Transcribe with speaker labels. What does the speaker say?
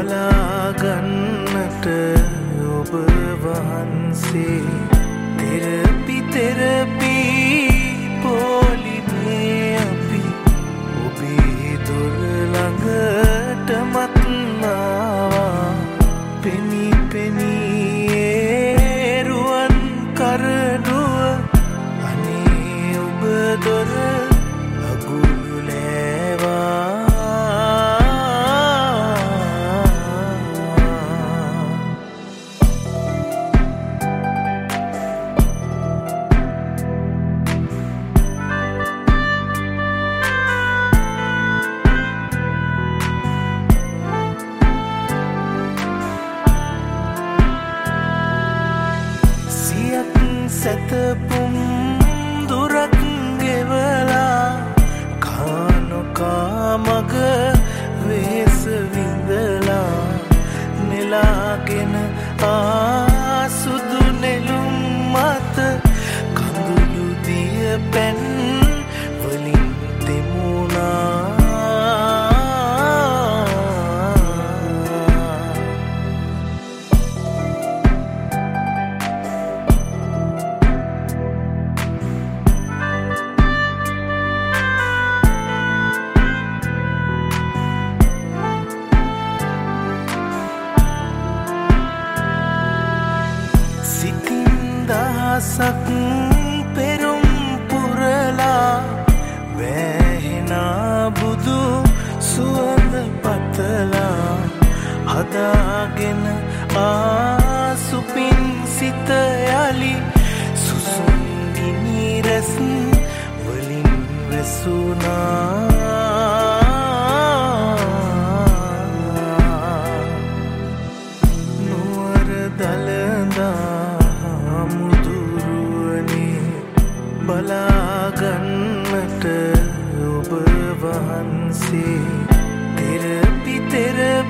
Speaker 1: බලාගන්නට ඔබ වහන්සේ තෙරපි තෙරපි පොලිමේ අපි ඔබේ දොර ළඟට මත්නාවා පෙනී පෙනී රුවන් කරඩුව අනේ ඔබ දොර අගුළු ලෑවා සැතපුම් දුරක් ගෙවලා කානොකා මග වේස විඳලා නෙලාගෙන ආසුදු නෙළුම් මත කඳුළු දිය පැන් වලින් තෙමුණා දහසක් පෙරුම් පුරලා වැහෙනා බුදු සුවඳ පතලා හදාගෙන ආසුපින් සිත යලි සුසුම් ගිනි රැස් වලින් වැසුනා නුවර දළදා බලාගන්නට ඔබ වහන්සේ තෙරපි තෙරපි